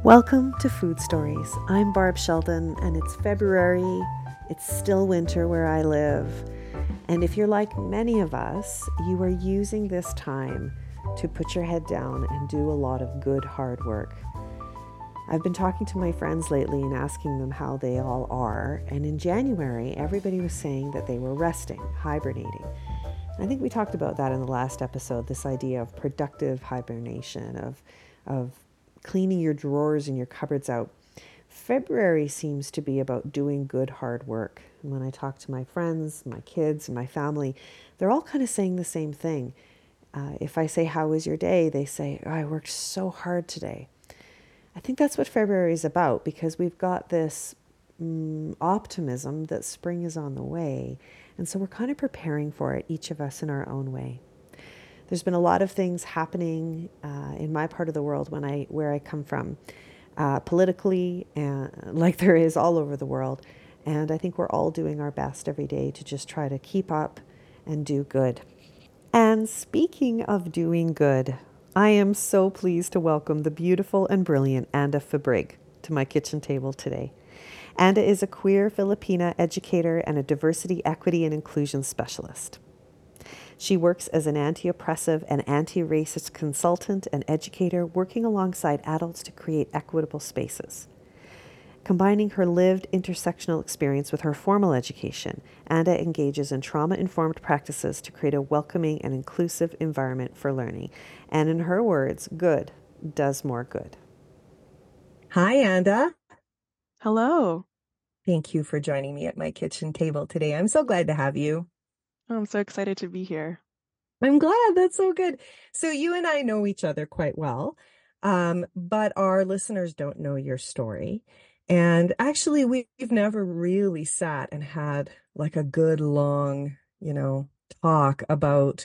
Welcome to Food Stories. I'm Barb Sheldon, and it's February. It's still winter where I live. And if you're like many of us, you are using this time to put your head down and do a lot of good, hard work. I've been talking to my friends lately and asking them how they all are. And in January, everybody was saying that they were resting, hibernating. I think we talked about that in the last episode, this idea of productive hibernation, of cleaning your drawers and your cupboards out. February seems to be about doing good, hard work. And when I talk to my friends, my kids, and my family, they're all kind of saying the same thing. If I say, "How was your day?" they say, "Oh, I worked so hard today." I think that's what February is about, because we've got this optimism that spring is on the way. And so we're kind of preparing for it, each of us in our own way. There's been a lot of things happening in my part of the world where I come from, politically, and like there is all over the world. And I think we're all doing our best every day to just try to keep up and do good. And speaking of doing good, I am so pleased to welcome the beautiful and brilliant Anda Fabrig to my kitchen table today. Anda is a queer Filipina educator and a diversity, equity, and inclusion specialist. She works as an anti-oppressive and anti-racist consultant and educator, working alongside adults to create equitable spaces. Combining her lived intersectional experience with her formal education, Anda engages in trauma-informed practices to create a welcoming and inclusive environment for learning. And in her words, good does more good. Hi, Anda. Hello. Thank you for joining me at my kitchen table today. I'm so glad to have you. I'm so excited to be here. I'm glad. That's so good. So you and I know each other quite well, but our listeners don't know your story. And actually, we've never really sat and had like a good long, talk about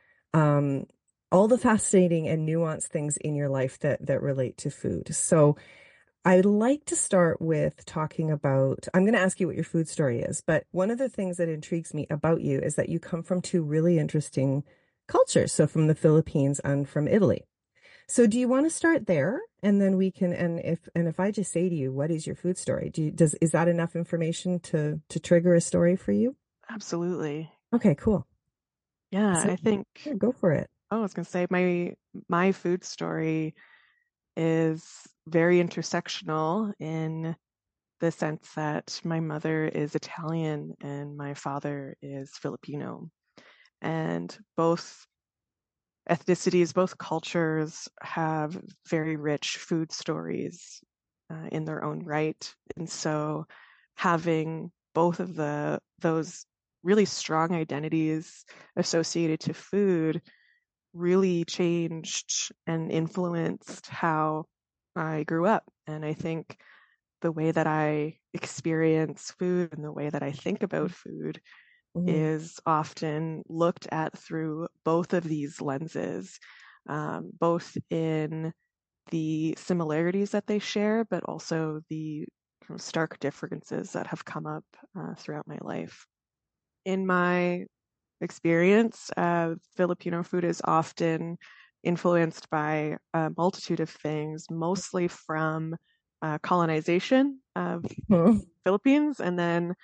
all the fascinating and nuanced things in your life that relate to food. So I'd like to start with talking about, I'm going to ask you what your food story is, but one of the things that intrigues me about you is that you come from two really interesting cultures. So from the Philippines and from Italy. So do you want to start there? And then we can, and if I just say to you, what is your food story? Is that enough information to trigger a story for you? Absolutely. Okay, cool. Yeah, So I think, yeah, go for it. I was going to say my food story is very intersectional in the sense that my mother is Italian and my father is Filipino. And both ethnicities, both cultures have very rich food stories in their own right. And so having both of those really strong identities associated to food really changed and influenced how I grew up. And I think the way that I experience food and the way that I think about food Mhm. is often looked at through both of these lenses, both in the similarities that they share, but also the kind of stark differences that have come up throughout my life. In my experience, Filipino food is often influenced by a multitude of things, mostly from colonization of Mhm. Philippines and then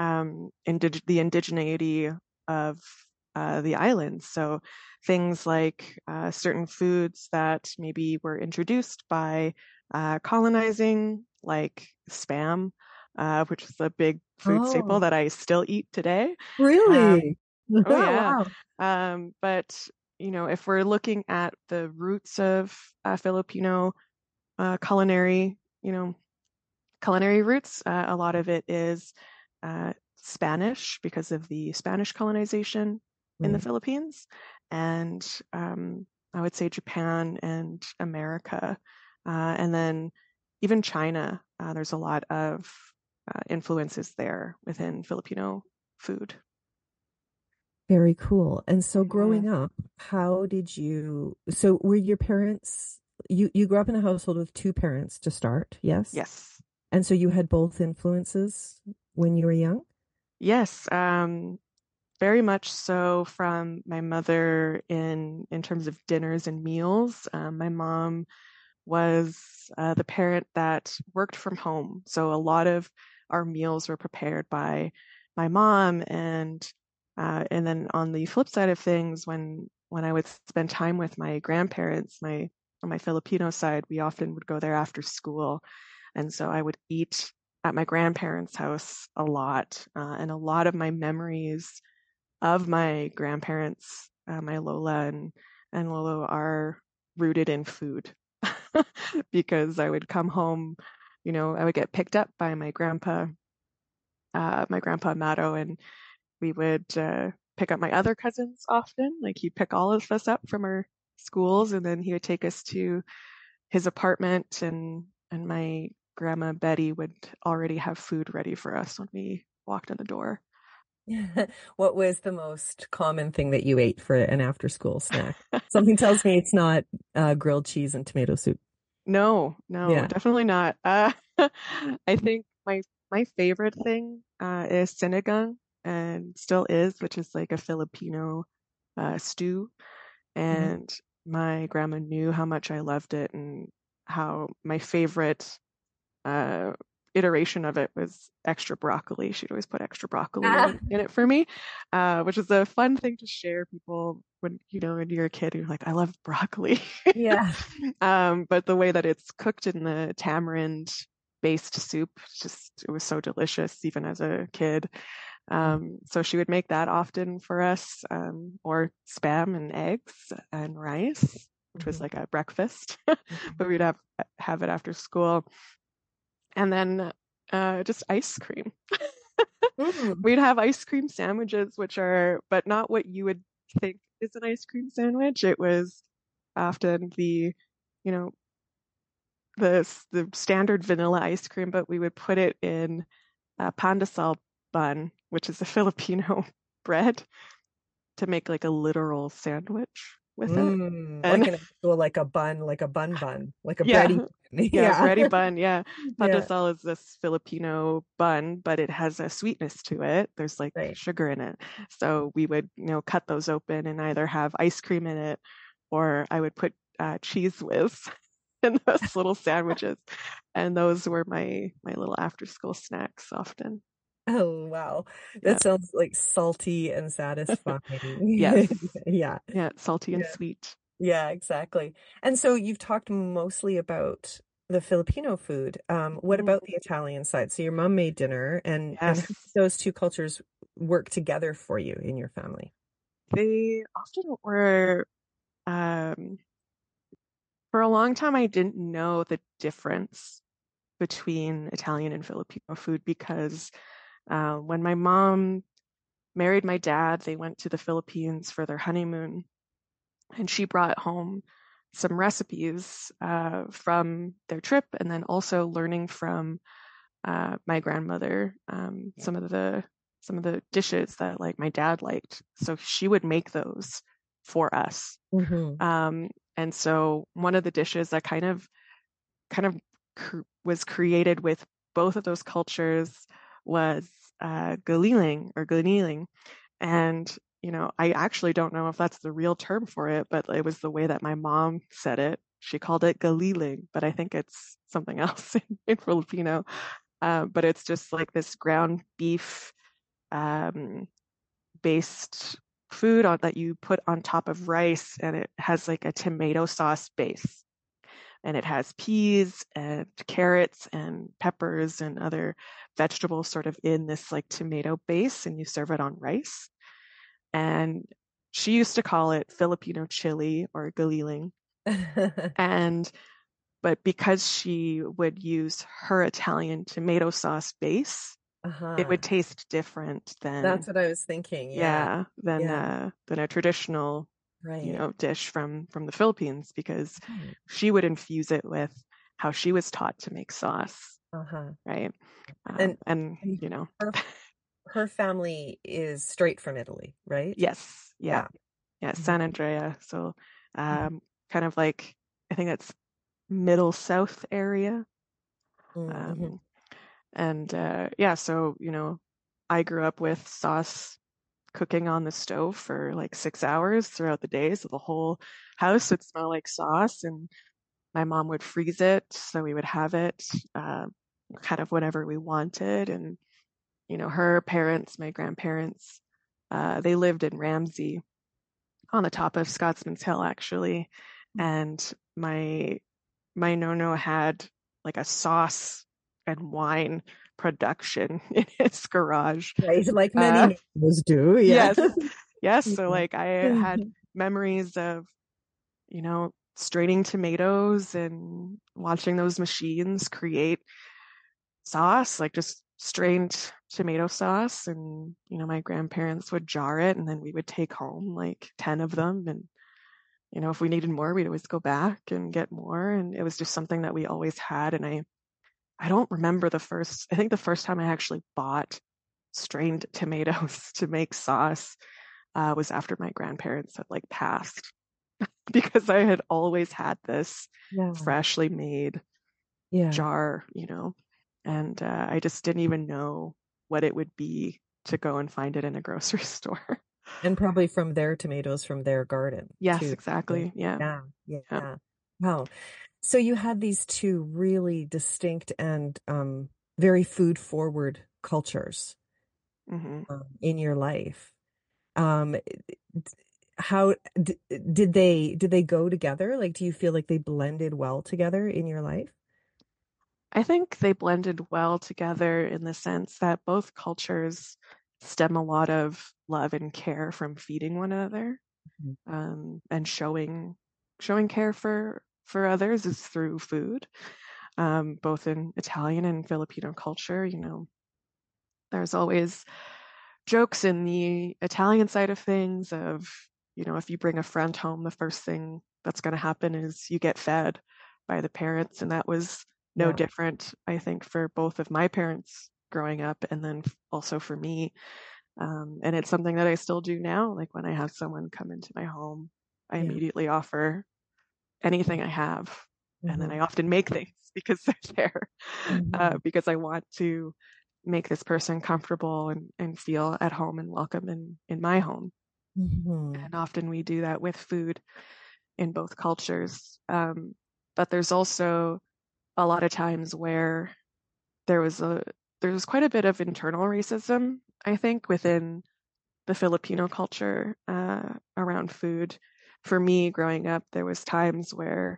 the indigeneity of the islands. So things like certain foods that maybe were introduced by colonizing, like Spam, which is a big food staple Oh, that I still eat today. really? Oh yeah. Wow. But if we're looking at the roots of Filipino culinary, culinary roots, a lot of it is Spanish because of the Spanish colonization in the Right. Philippines, and I would say Japan and America, and then even China. There's a lot of influences there within Filipino food. Very cool. And so Mhm. growing up, so were your parents, you grew up in a household with two parents to start, yes? Yes. And so you had both influences when you were young? Yes, very much so from my mother in terms of dinners and meals. My mom was the parent that worked from home. So a lot of our meals were prepared by my mom, and then on the flip side of things, when I would spend time with my grandparents, my on my Filipino side, we often would go there after school, and so I would eat at my grandparents' house a lot, and a lot of my memories of my grandparents, my Lola and Lolo, are rooted in food because I would come home, I would get picked up by my grandpa Mato, and we would pick up my other cousins often. Like he'd pick all of us up from our schools, and then he would take us to his apartment, and my grandma Betty would already have food ready for us when we walked in the door. What was the most common thing that you ate for an after school snack? Something tells me it's not grilled cheese and tomato soup. No, no, Yeah. definitely not. I think my favorite thing is sinigang, and still is, which is like a Filipino stew. Mhm. And my grandma knew how much I loved it, and how my favorite uh, iteration of it was extra broccoli. She'd always put extra broccoli Ah, in it for me, which is a fun thing to share people when you're a kid, you're like, I love broccoli. yeah. But the way that it's cooked in the tamarind based soup, it was so delicious even as a kid. So she would make that often for us, or spam and eggs and rice, which was Mhm. like a breakfast, but we'd have it after school. And then just ice cream. Mm. We'd have ice cream sandwiches, but not what you would think is an ice cream sandwich. It was often you know, the standard vanilla ice cream, but we would put it in a pandesal bun, which is a Filipino bread, to make like a literal sandwich with it. Like And an actual, like a bun, like a yeah, bready bun. yeah, Yeah. bready bun. Yeah, Yeah. pandesal is this Filipino bun, but it has a sweetness to it. There's like Right. sugar in it. So we would, cut those open and either have ice cream in it, or I would put cheese whiz in those little sandwiches. And those were my little after school snacks often. Oh, wow. Yeah. That sounds like salty and satisfying. Yes. Yeah. Yeah, salty and Yeah. sweet. Yeah, exactly. And so you've talked mostly about the Filipino food. What Mhm. about the Italian side? So your mom made dinner, and how Yes. do those two cultures work together for you in your family? They often were, um, for a long time, I didn't know the difference between Italian and Filipino food because when my mom married my dad, they went to the Philippines for their honeymoon, and she brought home some recipes from their trip, and then also learning from my grandmother, some of the dishes that like my dad liked. So she would make those for us. Hmm. Um, and so one of the dishes that kind of was created with both of those cultures was galiling or ganiling. And I actually don't know if that's the real term for it, but it was the way that my mom said it. She called it galiling, but I think it's something else in Filipino. But it's just like this ground beef um, based food that you put on top of rice, and it has like a tomato sauce base. And it has peas and carrots and peppers and other vegetables sort of in this like tomato base, and you serve it on rice. And she used to call it Filipino chili or galiling. And but because she would use her Italian tomato sauce base, it Uh-huh. would taste different That's than, what I was thinking. Yeah. yeah, than Yeah. a traditional, Right. dish from the Philippines, because Right. she would infuse it with how she was taught to make sauce, Uh-huh. right? And, And and her her family is straight from Italy, right? yes, yeah, Yeah. yeah, Mhm. San Andrea. So Mhm. kind of like, I think that's middle south area. Mhm. Um, and yeah, so I grew up with sauce cooking on the stove for like 6 hours throughout the day, so the whole house would smell like sauce. And my mom would freeze it, so we would have it kind of whenever we wanted. And her parents, my grandparents, they lived in Ramsey on the top of Scotsman's Hill, actually. And my nono had like a sauce and wine production in his garage. Right, like many neighbors do. Yeah. Yes, yes. So like I had memories of, straining tomatoes and watching those machines create sauce, like just strained tomato sauce. And, my grandparents would jar it and then we would take home like 10 of them. And, if we needed more, we'd always go back and get more. And it was just something that we always had. And I don't remember I think the first time I actually bought strained tomatoes to make sauce was after my grandparents had like passed, because I had always had this freshly made jar, and I just didn't even know what it would be to go and find it in a grocery store. And probably from their tomatoes from their garden. Yes, too. exactly. Yeah. Wow. So you had these two really distinct and very food forward cultures in your life. How did they go together? Like, do you feel like they blended well together in your life? I think they blended well together in the sense that both cultures stem a lot of love and care from feeding one another, and showing care for others is through food. Both in Italian and Filipino culture, there's always jokes in the Italian side of things of, if you bring a friend home, the first thing that's going to happen is you get fed by the parents. And that was no different, I think, for both of my parents growing up, and then also for me. And it's something that I still do now. Like when I have someone come into my home, I immediately offer anything I have. And then I often make things because they're there, because I want to make this person comfortable and feel at home and welcome in my home. And often we do that with food in both cultures. But there's also a lot of times where there was quite a bit of internal racism, I think, within the Filipino culture around food. For me, growing up, there was times where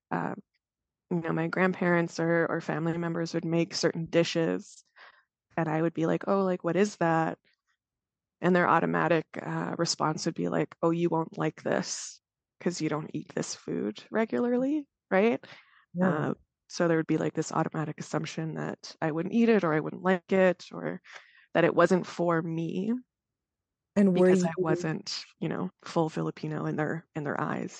my grandparents or family members would make certain dishes, and I would be like, oh, like, what is that? And their automatic response would be like, oh, you won't like this because you don't eat this food regularly, right? So there would be like this automatic assumption that I wouldn't eat it, or I wouldn't like it, or that it wasn't for me. And because I wasn't, full Filipino in their eyes,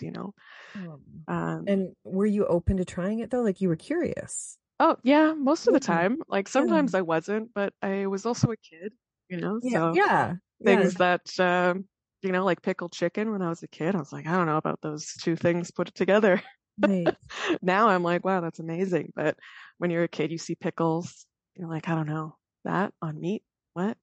And were you open to trying it though? Like you were curious? Oh yeah, most of the time. Like sometimes I wasn't, but I was also a kid, so things that like pickled chicken when I was a kid, I was like, I don't know about those two things put together. Right. Now I'm like, wow, that's amazing. But when you're a kid, you see pickles, you're like, I don't know, that on meat, what,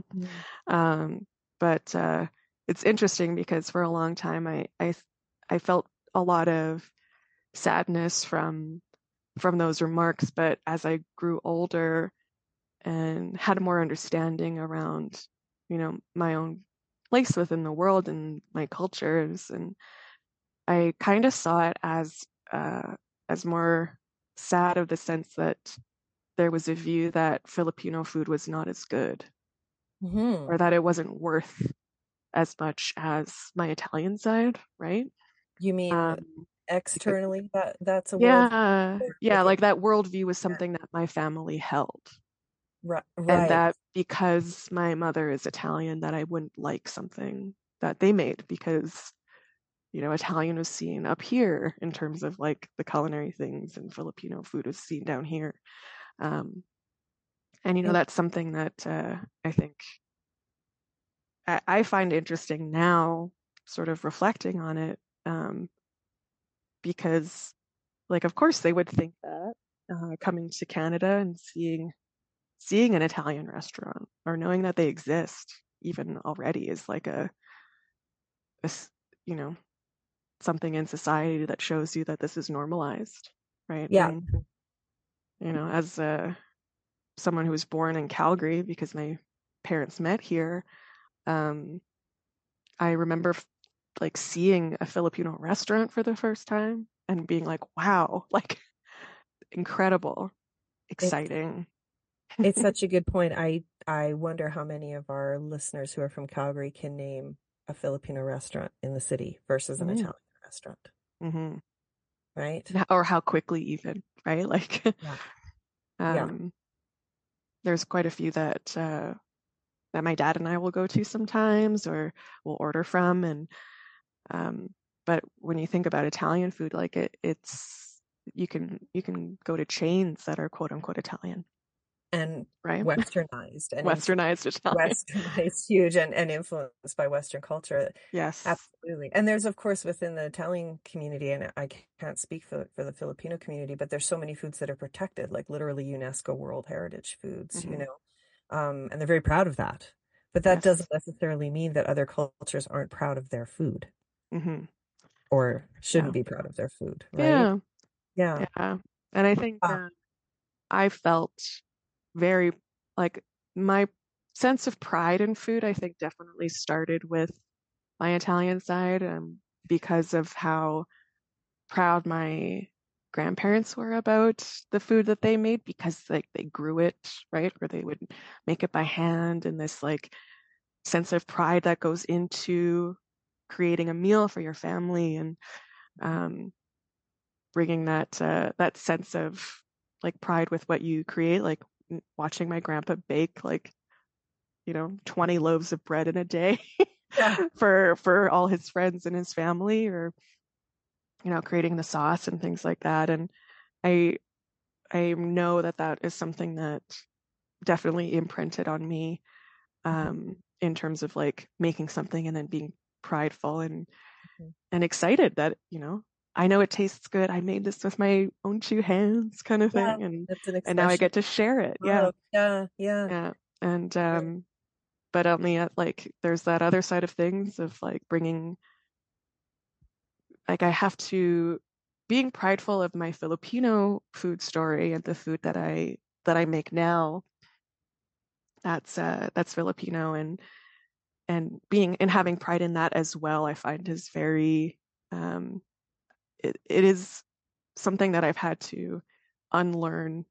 But it's interesting because for a long time I felt a lot of sadness from those remarks. But as I grew older and had more understanding around, my own place within the world and my cultures, and I kind of saw it as more sad, of the sense that there was a view that Filipino food was not as good, or that it wasn't worth as much as my Italian side, right? You mean externally? That's a yeah, like that worldview was something that my family held. Right. And that because my mother is Italian, that I wouldn't like something that they made, because Italian was seen up here in terms of like the culinary things, and Filipino food was seen down here. And that's something that I think I find interesting now, sort of reflecting on it, because, like, of course they would think that coming to Canada and seeing an Italian restaurant, or knowing that they exist even already, is like a something in society that shows you that this is normalized, right? Yeah. And, as someone who was born in Calgary because my parents met here, um, I remember like seeing a Filipino restaurant for the first time and being like, wow, like incredible, It's exciting. it's such a good point. I wonder how many of our listeners who are from Calgary can name a Filipino restaurant in the city versus an Mm-hmm. Italian restaurant, Mm-hmm. right? Or how quickly even, right? Like, Yeah. Yeah. um, there's quite a few that my dad and I will go to sometimes or will order from. And um, but when you think about Italian food, like it's you can go to chains that are quote unquote Italian, And right? westernized and Westernized Italian. westernized huge and influenced by Western culture. Yes. Absolutely. And there's, of course, within the Italian community, and I can't speak for the Filipino community, but there's so many foods that are protected, like literally UNESCO World Heritage foods, Hmm. and they're very proud of that. But that Yes. doesn't necessarily mean that other cultures aren't proud of their food Hmm. or Yeah. shouldn't be proud of their food, right? Yeah. Yeah. Yeah. And I think Uh, I felt very like my sense of pride in food, I think definitely started with my Italian side, because of how proud my grandparents were about the food that they made because like they grew it, right? Or they would make it by hand, and this like sense of pride that goes into creating a meal for your family and um, bringing that sense of like pride with what you create, like watching my grandpa bake like 20 loaves of bread in a day yeah. for all his friends and his family, or creating the sauce and things like that. And I I know that that is something that definitely imprinted on me, in terms of like making something and then being prideful and excited that I know it tastes good. I made this with my own two hands, kind of Yeah. thing, and That's an and now I expression get to share it. of Yeah, love. Yeah. Yeah. yeah, and but on the like, there's that other side of things of like bringing, like I have to being prideful of my Filipino food story and the food that I make now. That's Filipino, and being and having pride in that as well, I find is very um it is something that I've had to unlearn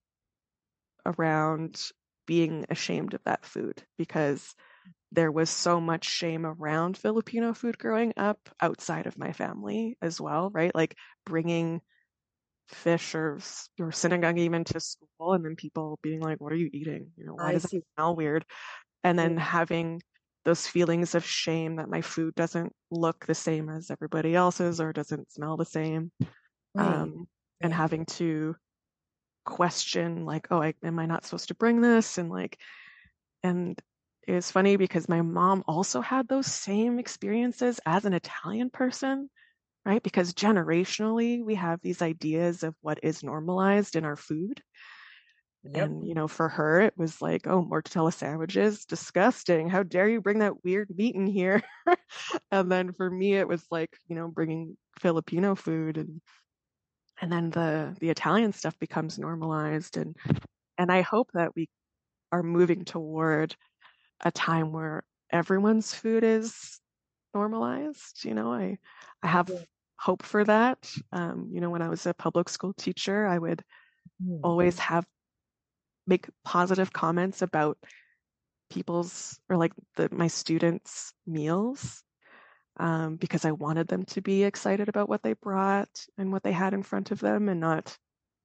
around being ashamed of that food, because there was so much shame around Filipino food growing up outside of my family as well, right? Like bringing fish or sinigang even to school, and then people being like, "What are you eating? Why I does it see. smell weird?" And Yeah. then having those feelings of shame that my food doesn't look the same as everybody else's or doesn't smell the same, Right. um, and Right. having to question like, oh, am I not supposed to bring this? And like, and it's funny because my mom also had those same experiences as an Italian person, right? Because generationally, we have these ideas of what is normalized in our food. Yep. And, for her, it was like, oh, mortadella sandwiches, disgusting. How dare you bring that weird meat in here? And then for me, it was like, bringing Filipino food, and then the Italian stuff becomes normalized. And I hope that we are moving toward a time where everyone's food is normalized. I have Yeah. hope for that. When I was a public school teacher, I would Mm. always make positive comments about people's, or like my students' meals, because I wanted them to be excited about what they brought and what they had in front of them, and not,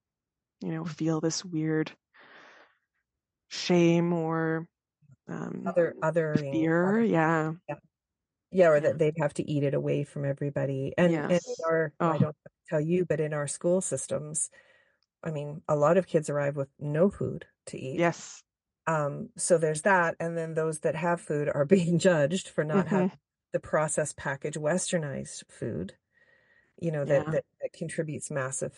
feel this weird shame or Othering fear. other. Yeah, Yeah. Yeah, or yeah, that they'd have to eat it away from everybody. And in yes. our, I Oh, don't tell you, but in our school systems, I mean, a lot of kids arrive with no food to eat. yes. So there's that. And then those that have food are being judged for not Hmm. having the processed packaged westernized food, Yeah. that contributes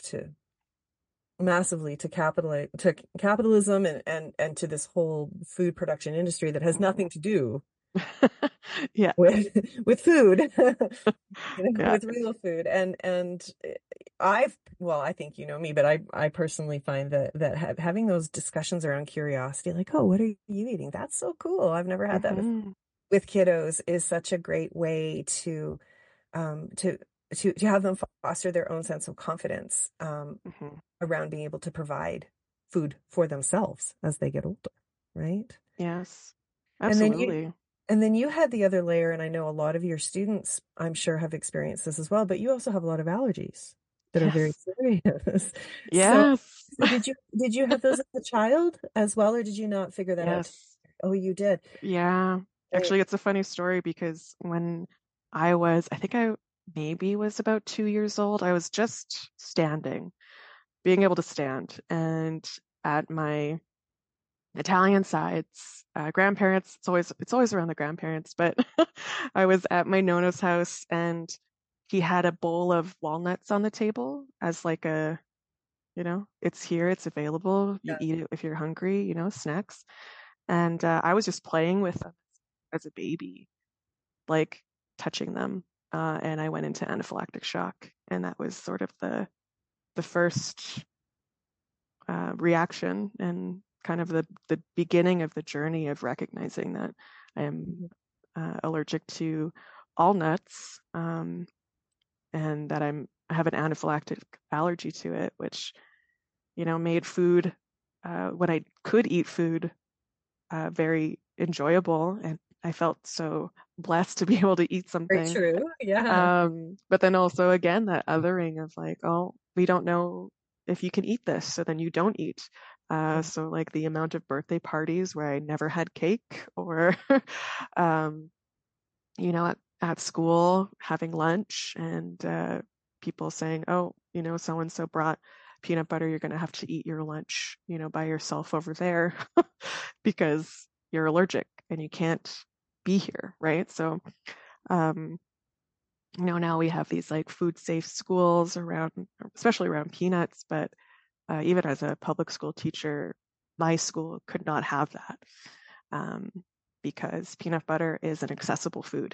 massively to capitalism and to this whole food production industry that has Mhm. nothing to do. Yeah. with with food, Yeah. with real food. And I think you know me, but I personally find that having those discussions around curiosity, like, oh, what are you eating? That's so cool. I've never had that before. Hmm. With kiddos is such a great way to um to to have them foster their own sense of confidence Hmm. around being able to provide food for themselves as they get older, right? Yes, And then you absolutely. and then you had the other layer, and I know a lot of your students, I'm sure, have experienced this as well, but you also have a lot of allergies that are very Yes. serious. So, Yes. so did you have those as a child as well, or did you not figure that out? Yes. Oh, you did. Yeah. Right. Actually, it's a funny story because when I think I maybe was about 2 years old, I was just standing, being able to stand. And at my Italian side's grandparents, it's always around the grandparents, but I was at my nono's house and he had a bowl of walnuts on the table as like it's here, it's available. You Yeah. eat it if you're hungry, snacks. And I was just playing with them as a baby, like touching them. And I went into anaphylactic shock. And that was sort of the first reaction and kind of the beginning of the journey of recognizing that I am Mhm. allergic to all nuts, and that I have an anaphylactic allergy to it, which made food, when I could eat food, very enjoyable, and I felt so blessed to be able to eat Very something. true. Yeah. But then also again that othering of like, oh, we don't know if you can eat this, so then you don't eat. So like the amount of birthday parties where I never had cake, or um, at school having lunch and people saying, oh, so and so brought peanut butter, you're going to have to eat your lunch, by yourself over there because you're allergic and you can't be here, right? So um, now we have these like food safe schools around, especially around peanuts, but even as a public school teacher, my school could not have that, um, because peanut butter is an accessible food.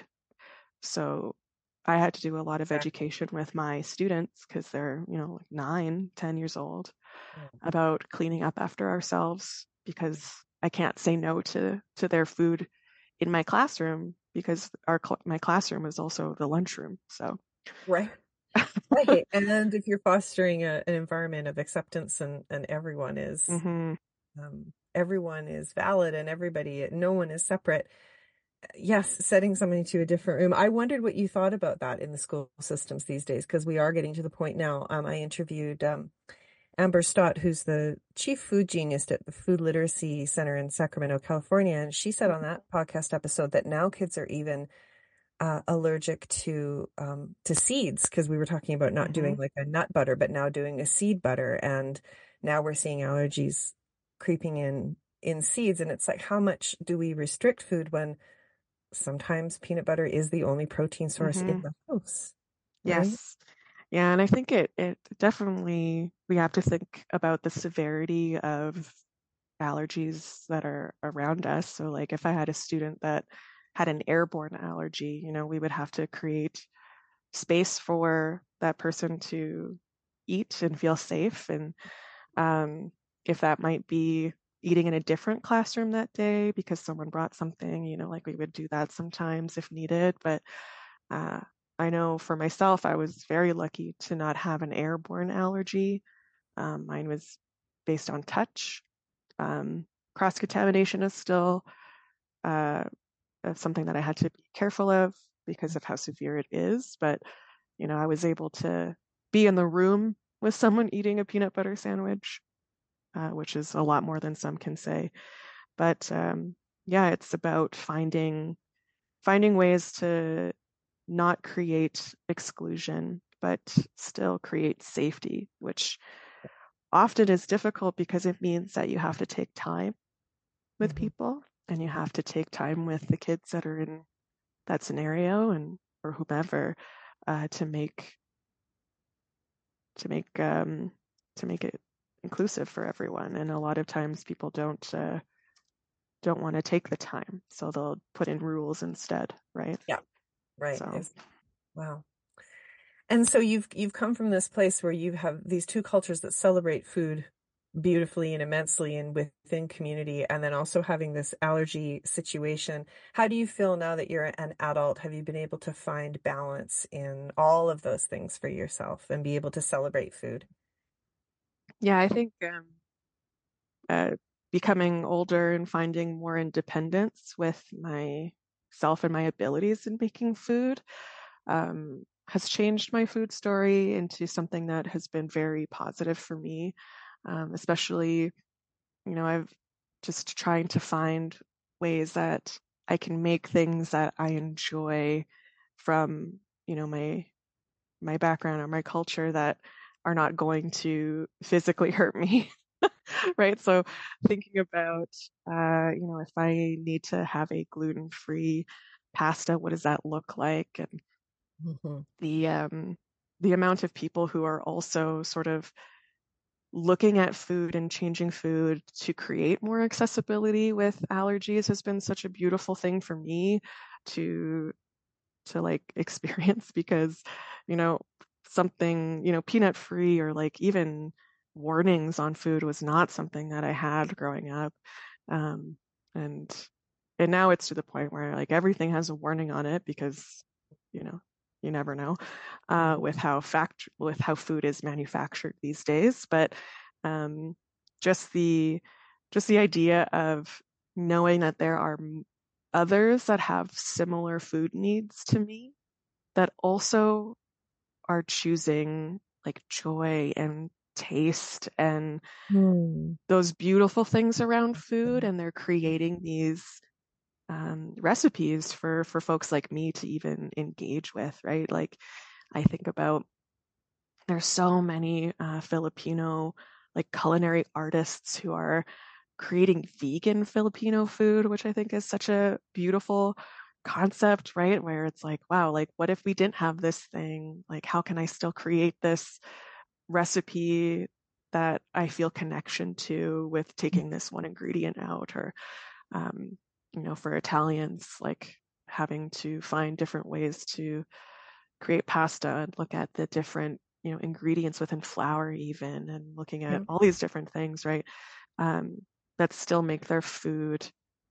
So I had to do a lot of Exactly. education with my students because they're, like 9, 10 years old, Yeah. about cleaning up after ourselves, because I can't say no to their food in my classroom, because my classroom is also the lunchroom. So Right. Right. And if you're fostering an environment of acceptance and hmm. everyone is valid and no one is separate. Yes, setting somebody to a different room. I wondered what you thought about that in the school systems these days, because we are getting to the point now. I interviewed Amber Stott, who's the chief food genius at the Food Literacy Center in Sacramento, California, and she said on that podcast episode that now kids are even allergic to seeds, because we were talking about not Hmm. doing like a nut butter, but now doing a seed butter, and now we're seeing allergies creeping in seeds, and it's like, how much do we restrict food when sometimes peanut butter is the only protein source in Hmm. the house, right? Yes. Yeah, and I think it definitely, we have to think about the severity of allergies that are around us. So like if I had a student that had an airborne allergy, we would have to create space for that person to eat and feel safe. And um, if that might be eating in a different classroom that day because someone brought something, like we would do that sometimes if needed. But uh, I know for myself, I was very lucky to not have an airborne allergy. Mine was based on touch. Um, Cross contamination is still uh, something that I had to be careful of because of how severe it is. But, I was able to be in the room with someone eating a peanut butter sandwich, which is a lot more than some can say. But yeah, it's about finding ways to not create exclusion, but still create safety, which often is difficult because it means that you have to take time with Mhm. people and you have to take time with the kids that are in that scenario, and or whomever, to to make um, make it inclusive for everyone. And a lot of times people don't don't want to take the time, so they'll put in rules instead, right? Yeah. Right. So Wow. And so you've come from this place where you have these two cultures that celebrate food beautifully and immensely and within community, and then also having this allergy situation. How do you feel now that you're an adult? Have you been able to find balance in all of those things for yourself and be able to celebrate food? yeah, I think uh, becoming older and finding more independence with myself and my abilities in making food has changed my food story into something that has been very positive for me. Especially, I've just trying to find ways that I can make things that I enjoy from, my background or my culture that are not going to physically hurt me. Right. So thinking about, if I need to have a gluten-free pasta, what does that look like? And Hmm. the amount of people who are also sort of looking at food and changing food to create more accessibility with allergies has been such a beautiful thing for me to like experience because, you know, something, peanut free or like even warnings on food was not something that I had growing up. Um, and and now it's to the point where like everything has a warning on it because, you know, you never know with how food is manufactured these days. But um, just the just the idea of knowing that there are others that have similar food needs to me that also are choosing like joy and taste and Hmm. those beautiful things around food, and they're creating these recipes for folks like me to even engage with, right? Like I think about there's so many Filipino like culinary artists who are creating vegan Filipino food, which I think is such a beautiful concept, right? Where it's like, wow, like what if we didn't have this thing? Like, how can I still create this recipe that I feel connection to with taking this one ingredient out? Or, for Italians, like having to find different ways to create pasta and look at the different, ingredients within flour even, and looking at Yeah. all these different things, right? Um, that still make their food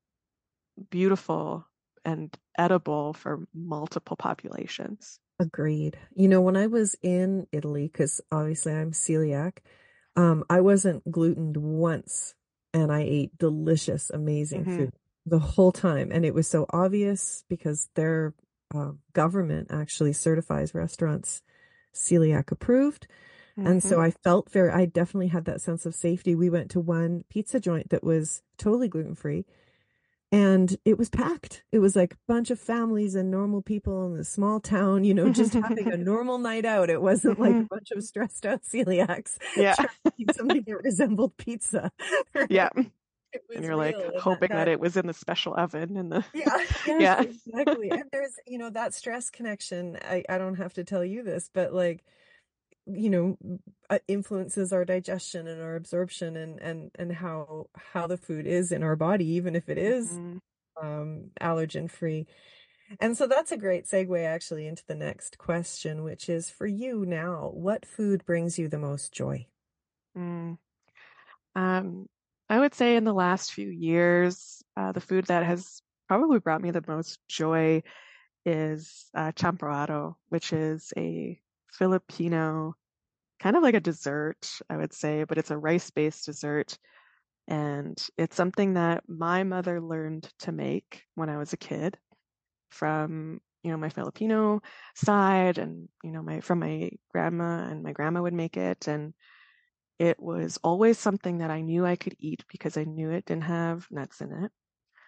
beautiful and edible for multiple populations. Agreed. When I was in Italy, because obviously I'm celiac, I wasn't glutened once, and I ate delicious, amazing Hmm. food the whole time. And it was so obvious because their government actually certifies restaurants celiac approved. And Hmm. so I definitely had that sense of safety. We went to one pizza joint that was totally gluten free, and it was packed. It was like a bunch of families and normal people in this small town, just having a normal night out. It wasn't like a Hmm. bunch of stressed out celiacs Yeah. trying to eat something that resembled pizza. Yeah. Right? It And was you're like real. And hoping that that it was in the special oven and the yeah, yes, yeah. exactly. And there's, that stress connection. I don't have to tell you this, but like, you know, influences our digestion and our absorption and how the food is in our body, even if it is Hmm. allergen free. And so that's a great segue actually into the next question, which is for you now, what food brings you the most joy? Mm. Um, I would say in the last few years, the food that has probably brought me the most joy is champorado, which is a Filipino kind of like a dessert, I would say, but it's a rice-based dessert. And it's something that my mother learned to make when I was a kid from, my Filipino side and, from my grandma, and my grandma would make it. And it was always something that I knew I could eat because I knew it didn't have nuts in it.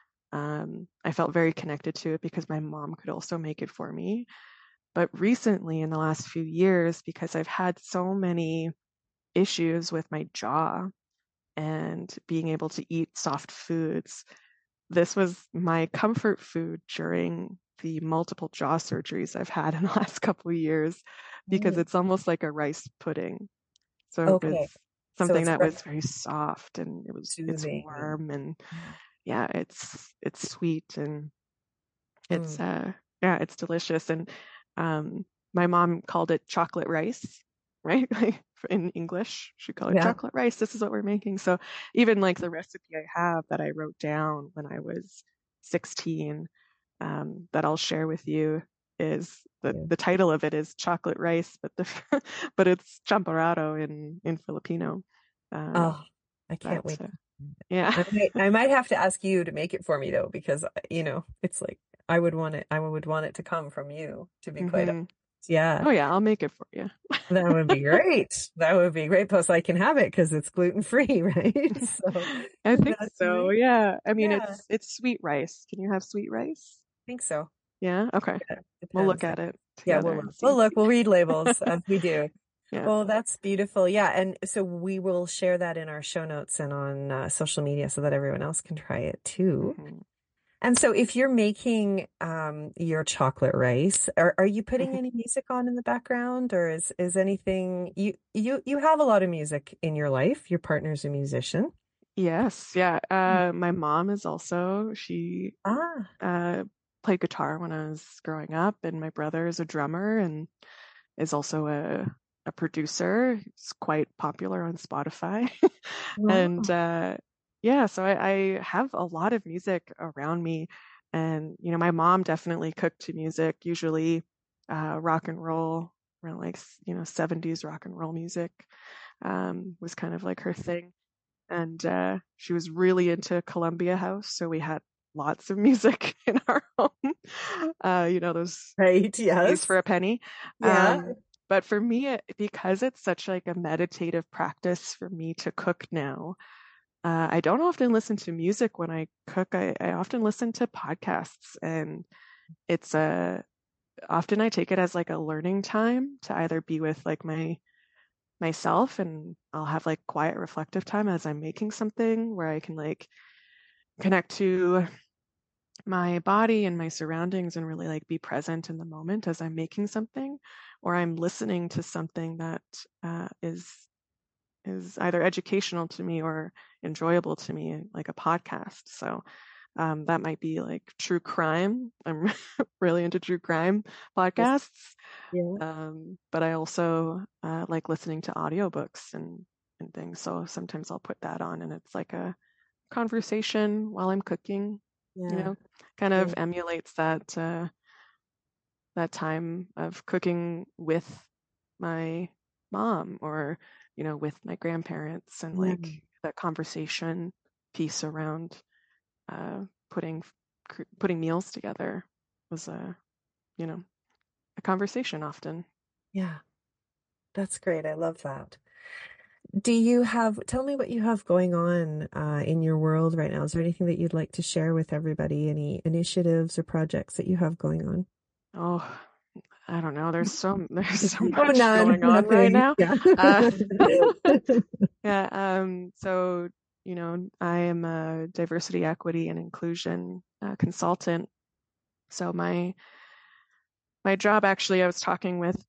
I felt very connected to it because my mom could also make it for me. But recently, in the last few years, because I've had so many issues with my jaw and being able to eat soft foods, this was my comfort food during the multiple jaw surgeries I've had in the last couple of years because Mm. it's almost like a rice pudding. So it was Okay. So something it's that was very soft and it's soothing. warm and yeah, it's sweet and it's Mm. yeah, it's delicious. And my mom called it chocolate rice, right? Like in English, she called it Yeah. chocolate rice. This is what we're making. So even like the recipe I have that I wrote down when I was 16, that I'll share with you is Yeah. the title of it is chocolate rice, but the but it's champorado in Filipino. Uh, Oh, I can't but wait. yeah. I might have to ask you to make it for me though, because it's like I would want it to come from you, to be quite honest. hmm Yeah, Oh yeah, I'll make it for you. that would be great. That would be great. Plus I can have it because it's gluten free, right? So I think that's so. amazing. Yeah. I mean, Yeah, I it's sweet rice. Can you have sweet rice? think so. Yeah. Okay. Yeah, We'll look depends. at it Yeah, together and we'll see. look, we'll read labels as we do. Yeah. Well, that's beautiful. Yeah, and so we will share that in our show notes and on social media so that everyone else can try it too. hmm And so if you're making your chocolate rice, are you putting any music on in the background, or is anything you have a lot of music in your life. Your partner's a musician. Yes. Yeah. My mom is also, she Ah, uh played guitar when I was growing up, and my brother is a drummer and is also a producer. He's quite popular on Spotify. And wow. yeah, so I have a lot of music around me. And, my mom definitely cooked to music, usually rock and roll, around like, 70s rock and roll music was kind of like her thing. And she was really into Columbia House. So we had lots of music in our home. Those Right, CDs yes. for a penny. Yeah. But for me, because it's such like a meditative practice for me to cook now, I don't often listen to music when I cook. I often listen to podcasts, and it's often I take it as like a learning time to either be with like myself, and I'll have like quiet reflective time as I'm making something where I can like connect to my body and my surroundings and really like be present in the moment as I'm making something, or I'm listening to something that is either educational to me or enjoyable to me, like a podcast. So that might be like true crime. I'm really into true crime Yes. podcasts, Yeah. but I also like listening to audiobooks and things. So sometimes I'll put that on, and it's like a conversation while I'm cooking. You Yeah. know, kind Yeah. of emulates that time of cooking with my mom, or with my grandparents, and Yeah. like that conversation piece around uh, putting putting meals together was you know a conversation often. Yeah. That's great. I love that. Tell me what you have going on in your world right now. Is there anything that you'd like to share with everybody? Any initiatives or projects that you have going on? Oh, I don't know. There's so Oh, much none, going on right nothing. now. Yeah. Uh, yeah. So I am a diversity, equity, and inclusion consultant. So my job, actually, I was talking with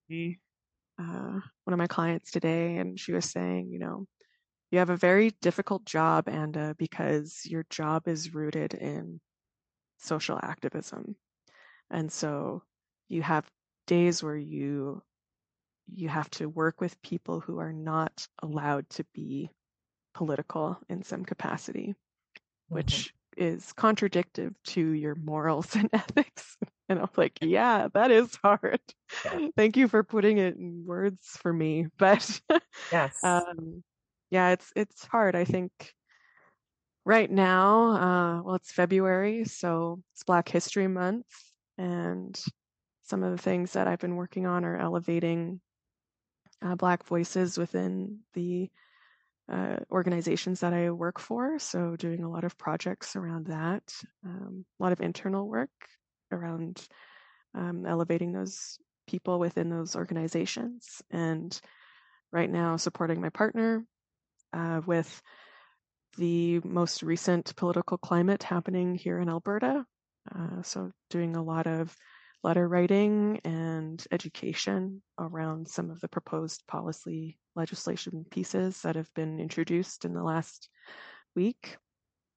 one of my clients today, and she was saying, you have a very difficult job, Anda, because your job is rooted in social activism. And so you have days where you have to work with people who are not allowed to be political in some capacity, Mhm. which is contradictive to your morals and ethics. And I'm like, yeah, that is hard. Yeah. Thank you for putting it in words for me. But Yes. um, yeah, it's hard. I think right now, well, it's February, so it's Black History Month, and some of the things that I've been working on are elevating Black voices within the organizations that I work for. So, doing a lot of projects around that, a lot of internal work around elevating those people within those organizations. And right now, supporting my partner with the most recent political climate happening here in Alberta. So, doing a lot of letter writing and education around some of the proposed policy legislation pieces that have been introduced in the last week.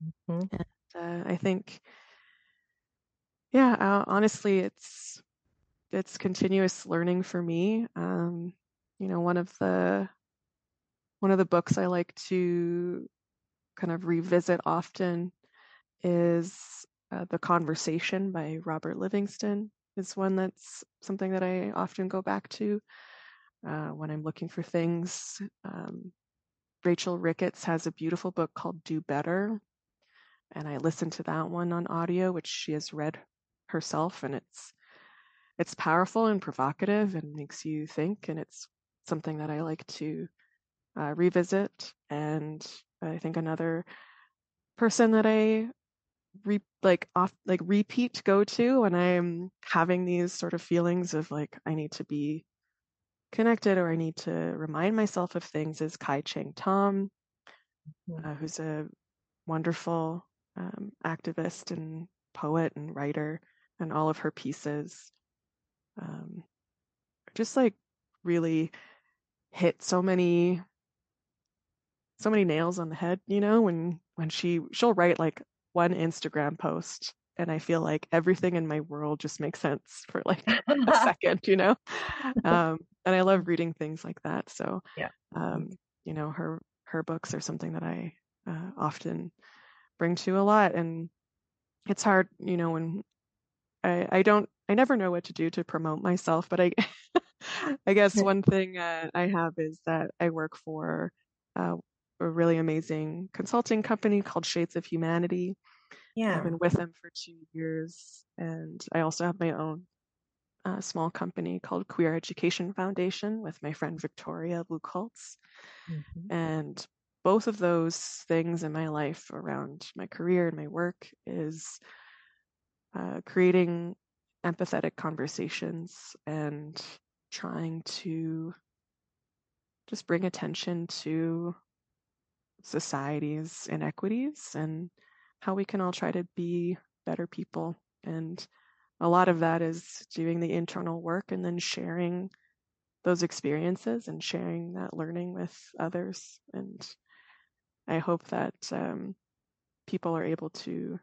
Mhm. And I think, yeah, honestly, it's continuous learning for me. You know, one of the books I like to kind of revisit often is The Conversation by Robert Livingston. Is one that's something that I often go back to when I'm looking for things. Rachel Ricketts has a beautiful book called Do Better, and I listened to that one on audio, which she has read herself, and it's powerful and provocative and makes you think, and it's something that I like to revisit. And I think another person that I repeat go to when I'm having these sort of feelings of like I need to be connected or I need to remind myself of things is Kai Cheng Tom, who's a wonderful activist and poet and writer, and all of her pieces um, just like really hit so many nails on the head, you know, when she'll write like one Instagram post and I feel like everything in my world just makes sense for like a second, you know. And I love reading things like that. So Yeah. you know, her books are something that I often bring to a lot. And it's hard, you know, when I never know what to do to promote myself, but I I guess one thing I have is that I work for uh, a really amazing consulting company called Shades of Humanity. I've Yeah. been with them for 2 years, and I also have my own small company called Queer Education Foundation with my friend Victoria Buchholz. Mhm. And both of those things in my life around my career and my work is creating empathetic conversations and trying to just bring attention to society's inequities and how we can all try to be better people. And a lot of that is doing the internal work and then sharing those experiences and sharing that learning with others. And I hope that people are able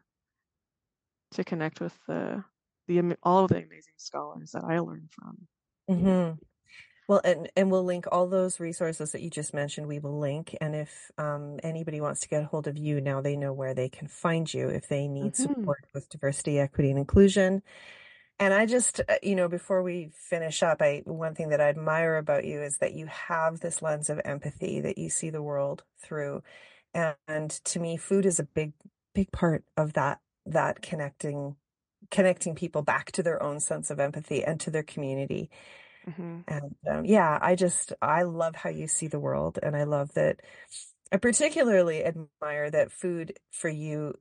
to connect with all of the amazing scholars that I learned from. You know. Mhm. Well, and we'll link all those resources that you just mentioned. We will link, and if anybody wants to get a hold of you, now they know where they can find you if they need Hmm. support with diversity, equity, and inclusion. And I just, before we finish up, one thing that I admire about you is that you have this lens of empathy that you see the world through. And to me, food is a big, big part of that connecting people back to their own sense of empathy and to their community. Hmm. And yeah, I love how you see the world. And I love that. I particularly admire that food for you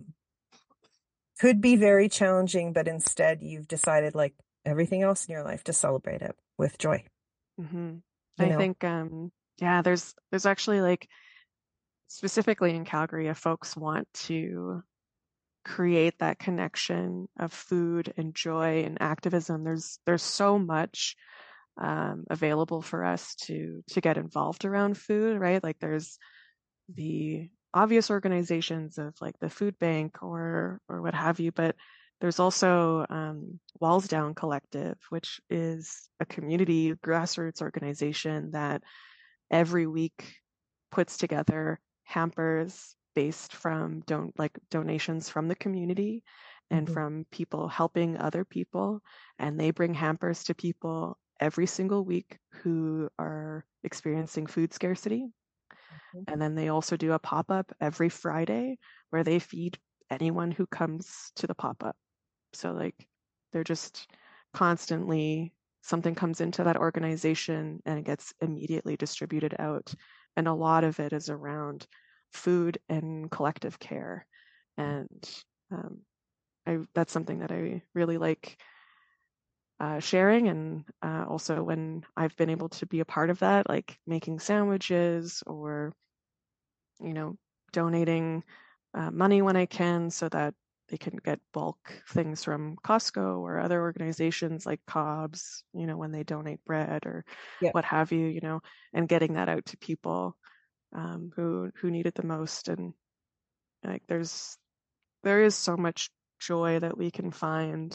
could be very challenging, but instead you've decided, like everything else in your life, to celebrate it with joy, Hmm. you I know? think yeah, there's actually like specifically in Calgary, if folks want to create that connection of food and joy and activism, there's so much available for us to get involved around food, right? Like there's the obvious organizations of like the food bank or what have you, but there's also Walls Down Collective, which is a community grassroots organization that every week puts together hampers based from donations from the community and Mhm. from people helping other people, and they bring hampers to people every single week who are experiencing food scarcity. And then they also do a pop-up every Friday where they feed anyone who comes to the pop-up. So like they're just constantly something comes into that organization and it gets immediately distributed out. And a lot of it is around food and collective care. And um, that's something that I really like sharing. And also when I've been able to be a part of that, like making sandwiches or, you know, donating money when I can so that they can get bulk things from Costco or other organizations like Cobb's, you know, when they donate bread or Yeah. what have you, you know, and getting that out to people who need it the most. And Like there is so much joy that we can find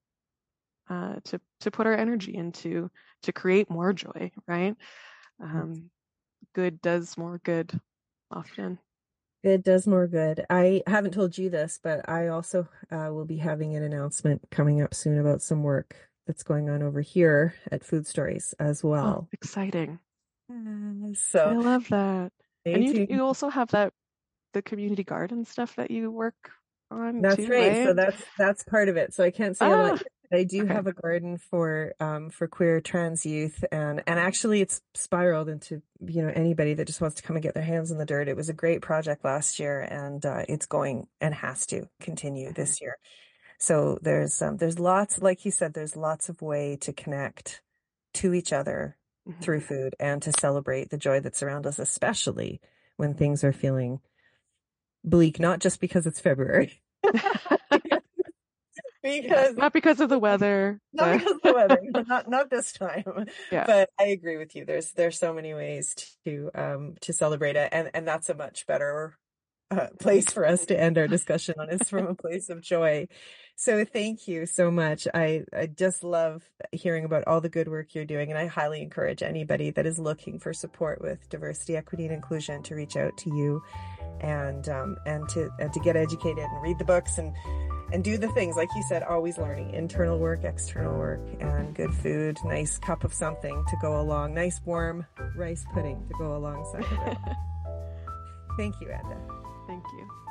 to put our energy into to create more joy, right? Good does more good often. Good does more good. I haven't told you this, but I also will be having an announcement coming up soon about some work that's going on over here at Food Stories as Oh, well. exciting. I So love that. stay And you tuned. also have the community garden stuff that you work on That's too, right. So right? that's part of it. So I can't say a lot Ah, yet, but I do okay. have a garden for queer trans youth, and actually it's spiraled into, you know, anybody that just wants to come and get their hands in the dirt. It was a great project last year, and it's going and has to continue this year. So there's lots, like you said, there's lots of way to connect to each other through food and to celebrate the joy that's around us, especially when things are feeling bleak, not just because it's February. Yeah, Because not because of the weather, not but because of the weather, not this time. yeah. But I agree with you. There's so many ways to celebrate it, and that's a much better place for us to end our discussion on, is from a place of joy. So thank you so much. I just love hearing about all the good work you're doing, and I highly encourage anybody that is looking for support with diversity, equity, and inclusion to reach out to you, and to get educated and read the books and do the things, like you said, always learning, internal work, external work, and good food, nice cup of something to go along, nice warm rice pudding to go alongside of it. Thank you, Edna. Thank you.